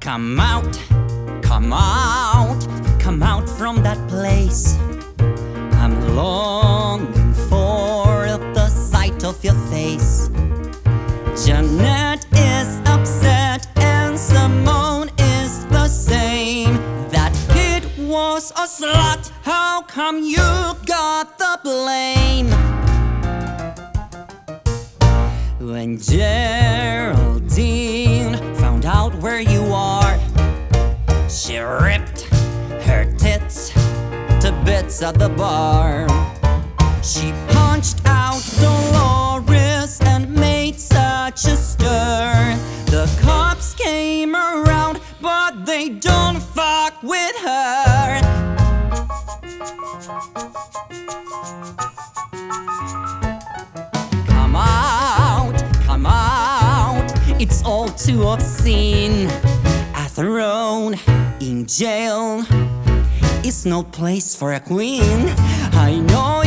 Come out, come out, come out from that place. I'm longing for the sight of your face. Janet is upset and Simone is the same. That kid was a slut, how come you got the blame? When Geraldine found out where you are, she ripped her tits to bits at the bar. She punched out Dolores and made such a stir. The cops came around, but they don't fuck with her. Come out, come out, it's all too obscene. A throne in jail is no place for a queen. I know